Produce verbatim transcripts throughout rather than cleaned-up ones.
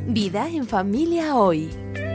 Vida en familia hoy.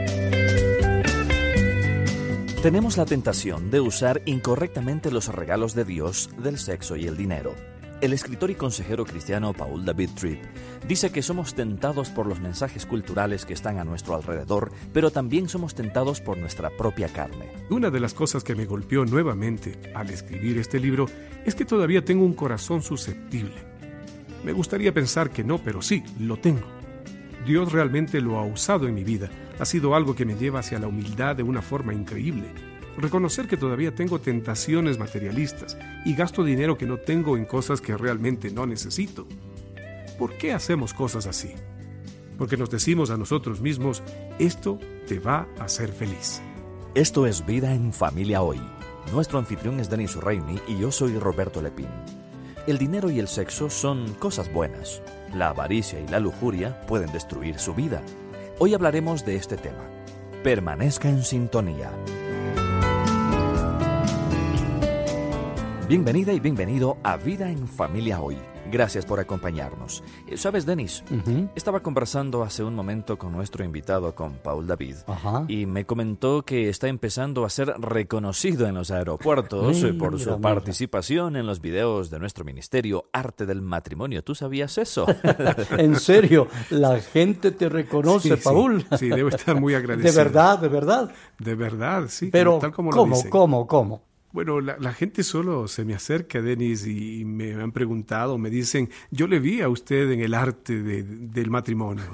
Tenemos la tentación de usar incorrectamente los regalos de Dios del sexo y el dinero. El escritor y consejero cristiano Paul David Tripp dice que somos tentados por los mensajes culturales que están a nuestro alrededor, pero también somos tentados por nuestra propia carne. Una de las cosas que me golpeó nuevamente al escribir este libro es que todavía tengo un corazón susceptible. Me gustaría pensar que no, pero sí, lo tengo. Dios realmente lo ha usado en mi vida. Ha sido algo que me lleva hacia la humildad de una forma increíble. Reconocer que todavía tengo tentaciones materialistas y gasto dinero que no tengo en cosas que realmente no necesito. ¿Por qué hacemos cosas así? Porque nos decimos a nosotros mismos, esto te va a hacer feliz. Esto es Vida en Familia Hoy. Nuestro anfitrión es Denis Reini y yo soy Roberto Lepín. El dinero y el sexo son cosas buenas. La avaricia y la lujuria pueden destruir su vida. Hoy hablaremos de este tema. Permanezca en sintonía. Bienvenida y bienvenido a Vida en Familia Hoy. Gracias por acompañarnos. ¿Sabes, Denis? Uh-huh. Estaba conversando hace un momento con nuestro invitado, con Paul David, uh-huh. y me comentó que está empezando a ser reconocido en los aeropuertos sí, por su mira, participación mira. en los videos de nuestro ministerio Arte del Matrimonio. ¿Tú sabías eso? En serio, la gente te reconoce, sí, Paul. Sí, sí, debo estar muy agradecido. De verdad, de verdad. De verdad, sí. Pero, tal como ¿cómo, lo dicen. cómo, cómo? Bueno, la, la gente solo se me acerca, Denis, y me han preguntado, me dicen, yo le vi a usted en el arte de, del matrimonio.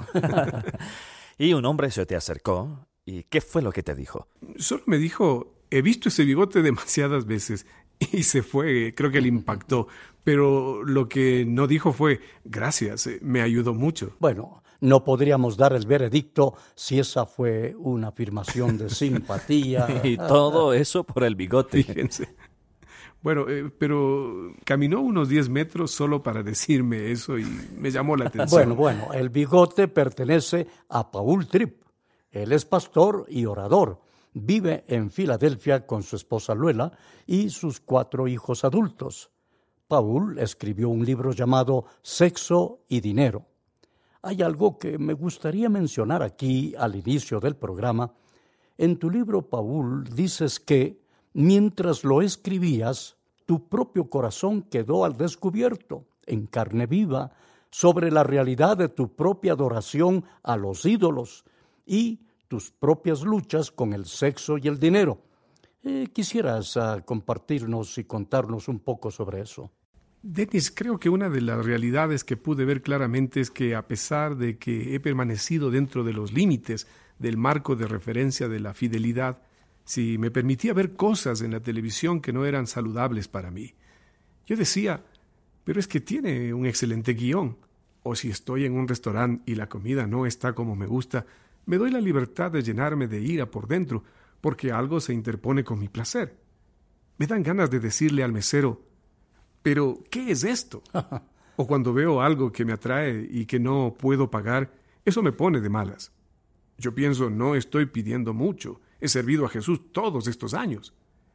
Y un hombre se te acercó, ¿y qué fue lo que te dijo? Solo me dijo, he visto ese bigote demasiadas veces, y se fue, creo que le impactó, pero lo que no dijo fue, gracias, me ayudó mucho. Bueno, no podríamos dar el veredicto si esa fue una afirmación de simpatía. Y todo eso por el bigote. Fíjense. Bueno, eh, pero caminó unos diez metros solo para decirme eso y me llamó la atención. Bueno, bueno, el bigote pertenece a Paul Tripp. Él es pastor y orador. Vive en Filadelfia con su esposa Luela y sus cuatro hijos adultos. Paul escribió un libro llamado Sexo y Dinero. Hay algo que me gustaría mencionar aquí al inicio del programa. En tu libro, Paul, dices que mientras lo escribías, tu propio corazón quedó al descubierto, en carne viva, sobre la realidad de tu propia adoración a los ídolos y tus propias luchas con el sexo y el dinero. Eh, ¿Quisieras uh, compartirnos y contarnos un poco sobre eso? Denis, creo que una de las realidades que pude ver claramente es que a pesar de que he permanecido dentro de los límites del marco de referencia de la fidelidad, si me permitía ver cosas en la televisión que no eran saludables para mí. Yo decía, pero es que tiene un excelente guión. O si estoy en un restaurante y la comida no está como me gusta, me doy la libertad de llenarme de ira por dentro, porque algo se interpone con mi placer. Me dan ganas de decirle al mesero, ¿pero qué es esto? O cuando veo algo que me atrae y que no puedo pagar, eso me pone de malas. Yo pienso, no estoy pidiendo mucho. He servido a Jesús todos estos años.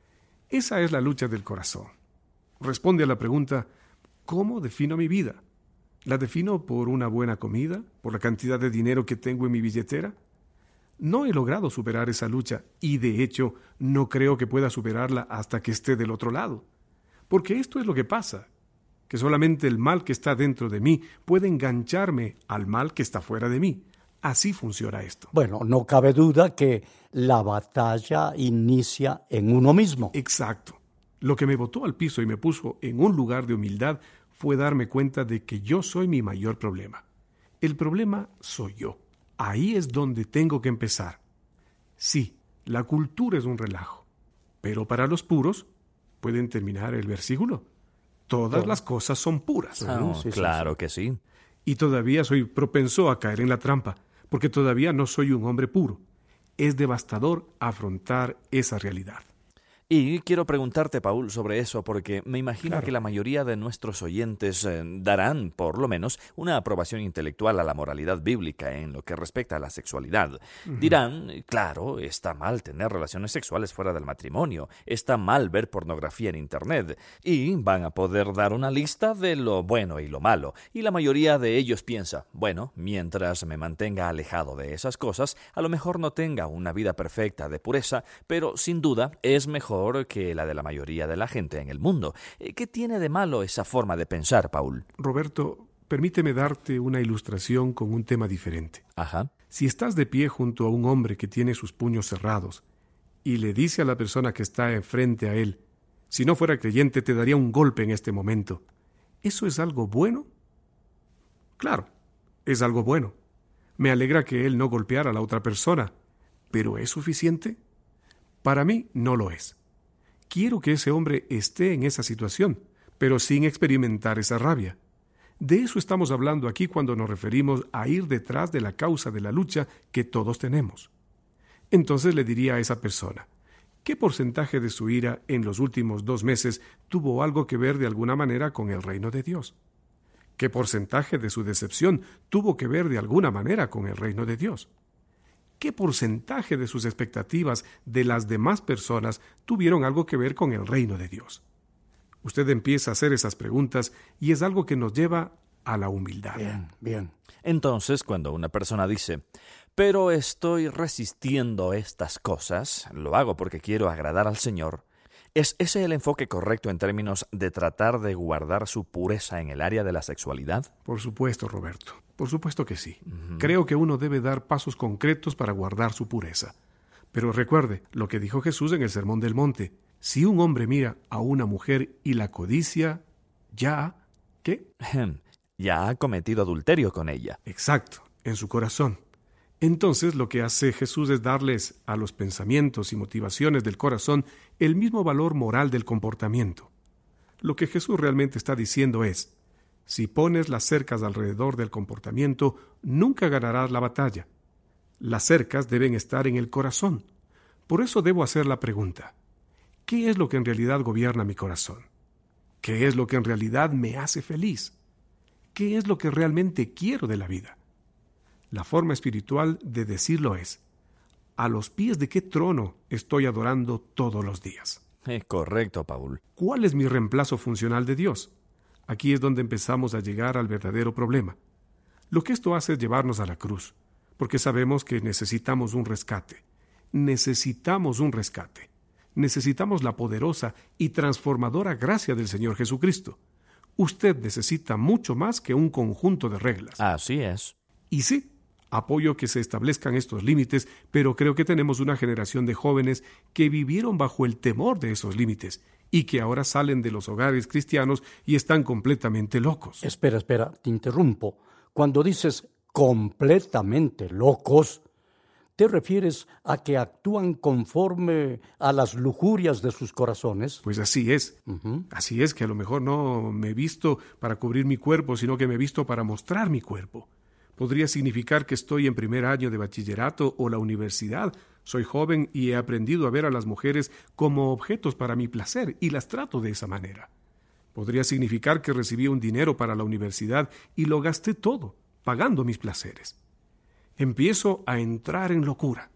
Esa es la lucha del corazón. Responde a la pregunta, ¿cómo defino mi vida? ¿La defino por una buena comida? ¿Por la cantidad de dinero que tengo en mi billetera? No he logrado superar esa lucha y, de hecho, no creo que pueda superarla hasta que esté del otro lado. Porque esto es lo que pasa, que solamente el mal que está dentro de mí puede engancharme al mal que está fuera de mí. Así funciona esto. Bueno, no cabe duda que la batalla inicia en uno mismo. Exacto. Lo que me botó al piso y me puso en un lugar de humildad fue darme cuenta de que yo soy mi mayor problema. El problema soy yo. Ahí es donde tengo que empezar. Sí, la cultura es un relajo, pero para los puros pueden terminar el versículo. Todas oh. las cosas son puras. Oh, sí, claro sí, sí. que sí. Y todavía soy propenso a caer en la trampa, porque todavía no soy un hombre puro. Es devastador afrontar esa realidad. Y quiero preguntarte, Paul, sobre eso, porque me imagino Claro. que la mayoría de nuestros oyentes eh, darán, por lo menos, una aprobación intelectual a la moralidad bíblica en lo que respecta a la sexualidad. Dirán, claro, está mal tener relaciones sexuales fuera del matrimonio, está mal ver pornografía en Internet, y van a poder dar una lista de lo bueno y lo malo. Y la mayoría de ellos piensa, bueno, mientras me mantenga alejado de esas cosas, a lo mejor no tenga una vida perfecta de pureza, pero sin duda es mejor que la de la mayoría de la gente en el mundo. ¿Qué tiene de malo esa forma de pensar, Paul? Roberto, permíteme darte una ilustración con un tema diferente. Ajá. Si estás de pie junto a un hombre que tiene sus puños cerrados y le dice a la persona que está enfrente a él, si no fuera creyente te daría un golpe en este momento, ¿eso es algo bueno? Claro, es algo bueno. Me alegra que él no golpeara a la otra persona, ¿pero es suficiente? Para mí no lo es. Quiero que ese hombre esté en esa situación, pero sin experimentar esa rabia. De eso estamos hablando aquí cuando nos referimos a ir detrás de la causa de la lucha que todos tenemos. Entonces le diría a esa persona, ¿qué porcentaje de su ira en los últimos dos meses tuvo algo que ver de alguna manera con el reino de Dios? ¿Qué porcentaje de su decepción tuvo que ver de alguna manera con el reino de Dios? ¿Qué porcentaje de sus expectativas de las demás personas tuvieron algo que ver con el reino de Dios? Usted empieza a hacer esas preguntas y es algo que nos lleva a la humildad. Bien, bien. Entonces, cuando una persona dice, pero estoy resistiendo estas cosas, lo hago porque quiero agradar al Señor, ¿es ese el enfoque correcto en términos de tratar de guardar su pureza en el área de la sexualidad? Por supuesto, Roberto. Por supuesto que sí. Uh-huh. Creo que uno debe dar pasos concretos para guardar su pureza. Pero recuerde lo que dijo Jesús en el Sermón del Monte. Si un hombre mira a una mujer y la codicia, ya... ¿Qué? Ya ha cometido adulterio con ella. Exacto, en su corazón. Entonces lo que hace Jesús es darles a los pensamientos y motivaciones del corazón el mismo valor moral del comportamiento. Lo que Jesús realmente está diciendo es, si pones las cercas alrededor del comportamiento, nunca ganarás la batalla. Las cercas deben estar en el corazón. Por eso debo hacer la pregunta, ¿qué es lo que en realidad gobierna mi corazón? ¿Qué es lo que en realidad me hace feliz? ¿Qué es lo que realmente quiero de la vida? La forma espiritual de decirlo es, ¿a los pies de qué trono estoy adorando todos los días? Eh, correcto, Paul. ¿Cuál es mi reemplazo funcional de Dios? Aquí es donde empezamos a llegar al verdadero problema. Lo que esto hace es llevarnos a la cruz, porque sabemos que necesitamos un rescate. Necesitamos un rescate. Necesitamos la poderosa y transformadora gracia del Señor Jesucristo. Usted necesita mucho más que un conjunto de reglas. Así es. Y sí, apoyo que se establezcan estos límites, pero creo que tenemos una generación de jóvenes que vivieron bajo el temor de esos límites y que ahora salen de los hogares cristianos y están completamente locos. Espera, espera, te interrumpo. Cuando dices completamente locos, ¿te refieres a que actúan conforme a las lujurias de sus corazones? Pues así es. Uh-huh. Así es que a lo mejor no me he visto para cubrir mi cuerpo, sino que me he visto para mostrar mi cuerpo. Podría significar que estoy en primer año de bachillerato o la universidad. Soy joven y he aprendido a ver a las mujeres como objetos para mi placer y las trato de esa manera. Podría significar que recibí un dinero para la universidad y lo gasté todo, pagando mis placeres. Empiezo a entrar en locura.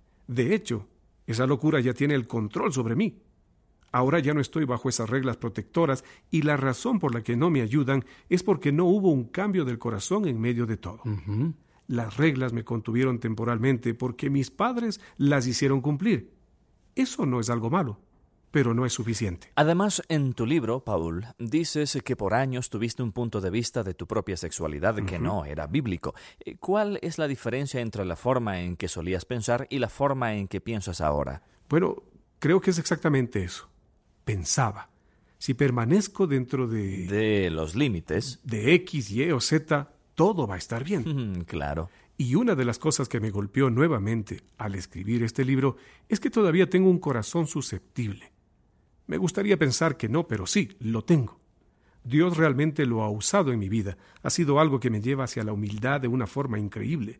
De hecho, esa locura ya tiene el control sobre mí. Ahora ya no estoy bajo esas reglas protectoras y la razón por la que no me ayudan es porque no hubo un cambio del corazón en medio de todo. Uh-huh. Las reglas me contuvieron temporalmente porque mis padres las hicieron cumplir. Eso no es algo malo, pero no es suficiente. Además, en tu libro, Paul, dices que por años tuviste un punto de vista de tu propia sexualidad que uh-huh. no era bíblico. ¿Cuál es la diferencia entre la forma en que solías pensar y la forma en que piensas ahora? Bueno, creo que es exactamente eso. Pensaba, si permanezco dentro de... De los límites. De X, Y o Z, todo va a estar bien. Claro. Y una de las cosas que me golpeó nuevamente al escribir este libro es que todavía tengo un corazón susceptible. Me gustaría pensar que no, pero sí, lo tengo. Dios realmente lo ha usado en mi vida. Ha sido algo que me lleva hacia la humildad de una forma increíble.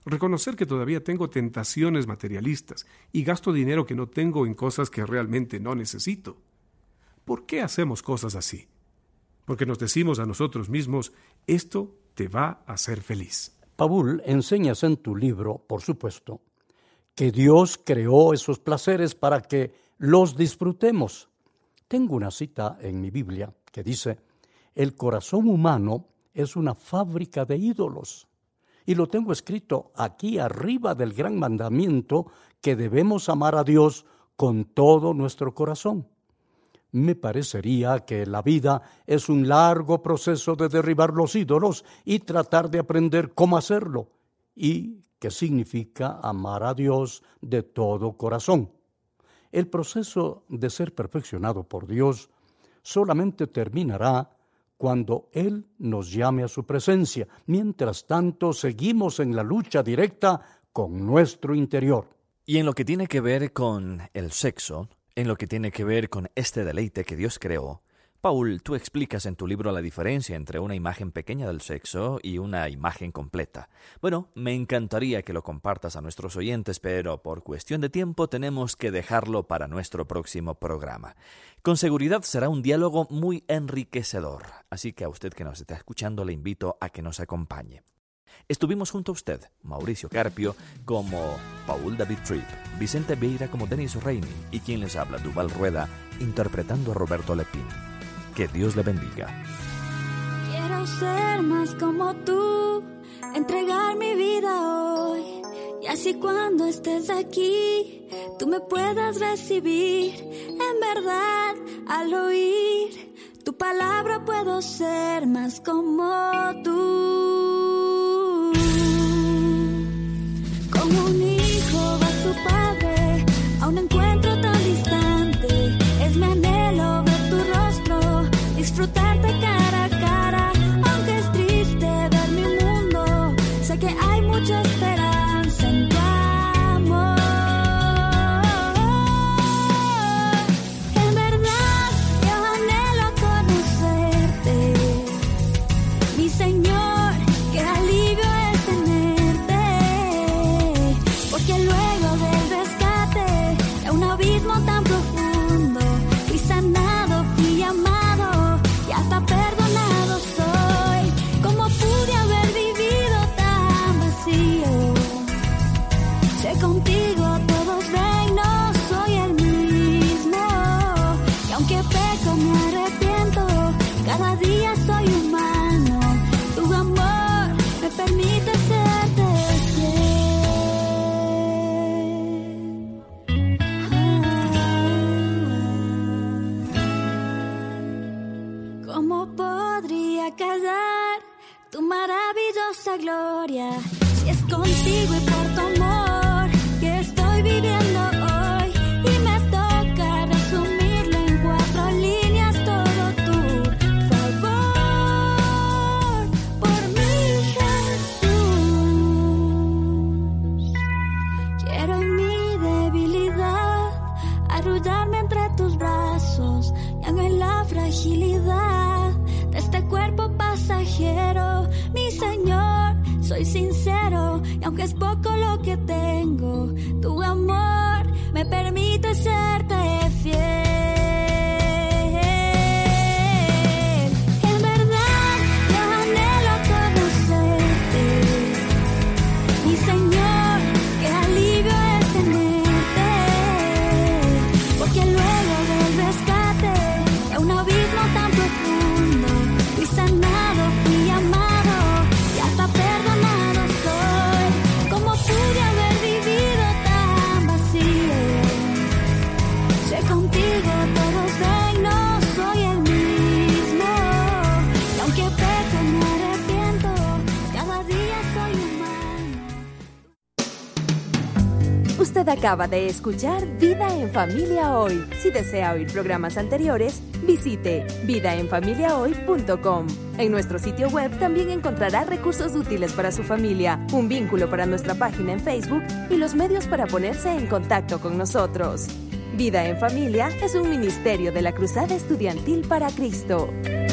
reconocer que todavía tengo tentaciones materialistas y gasto dinero que no tengo en cosas que realmente no necesito. ¿Por qué hacemos cosas así? Porque nos decimos a nosotros mismos, esto te va a hacer feliz. Paul, enseñas en tu libro, por supuesto, que Dios creó esos placeres para que los disfrutemos. Tengo una cita en mi Biblia que dice, el corazón humano es una fábrica de ídolos. Y lo tengo escrito aquí arriba del gran mandamiento que debemos amar a Dios con todo nuestro corazón. Me parecería que la vida es un largo proceso de derribar los ídolos y tratar de aprender cómo hacerlo, y que significa amar a Dios de todo corazón. El proceso de ser perfeccionado por Dios solamente terminará cuando Él nos llame a su presencia. Mientras tanto, seguimos en la lucha directa con nuestro interior. Y en lo que tiene que ver con el sexo, en lo que tiene que ver con este deleite que Dios creó, Paul, tú explicas en tu libro la diferencia entre una imagen pequeña del sexo y una imagen completa. Bueno, me encantaría que lo compartas a nuestros oyentes, pero por cuestión de tiempo tenemos que dejarlo para nuestro próximo programa. Con seguridad será un diálogo muy enriquecedor, así que a usted que nos está escuchando le invito a que nos acompañe. Estuvimos junto a usted, Mauricio Carpio, como Paul David Tripp, Vicente Vieira como Denis Reini y quien les habla, Duval Rueda, interpretando a Roberto Lepín. Que Dios le bendiga. Quiero ser más como tú, entregar mi vida hoy, y así cuando estés aquí, tú me puedas recibir. En verdad, al oír tu palabra puedo ser más como tú. Como un hijo va a su padre a un encuentro tan distante, es mi anhelo ver tu rostro, disfrutarte cara a cara. Aunque es triste ver mi mundo, sé que hay mucha esperanza en tu amor. En verdad yo anhelo conocerte, mi Señor, qué alivio es tenerte, porque luego del rescate de un abismo tan profundo fui sanado, fui amado y hasta perdonado soy. ¿Cómo pude haber vivido tan vacío? Sé contigo todos ven, no soy el mismo, y aunque peco me arrepiento, cada día soy humano. Tu amor me permite serte fiel. Ah. ¿Cómo podría callar tu maravillosa gloria si es contigo y por tu amor que estoy viviendo hoy? Y me toca resumirlo en cuatro líneas, todo tu favor por mi Jesús. Quiero en mi debilidad arrullarme entre tus brazos, y aun en la fragilidad de este cuerpo pasajero, mi Señor, soy sincero, y aunque es poco lo que tengo, tu amor me permite serte fiel. En verdad yo anhelo conocerte, mi Señor, qué alivio es tenerte, porque luego del rescate de un abismo tan profundo fui sanado, fui amado y hasta perdonado soy. ¿Cómo pude haber vivido tan vacío? Sé contigo todos ven, no soy el mismo, y aunque peco me arrepiento, cada día soy humano. Usted acaba de escuchar Vida en Familia Hoy. Si desea oír programas anteriores, visite vida en familia hoy punto com. En nuestro sitio web también encontrará recursos útiles para su familia, un vínculo para nuestra página en Facebook y los medios para ponerse en contacto con nosotros. Vida en Familia es un ministerio de la Cruzada Estudiantil para Cristo.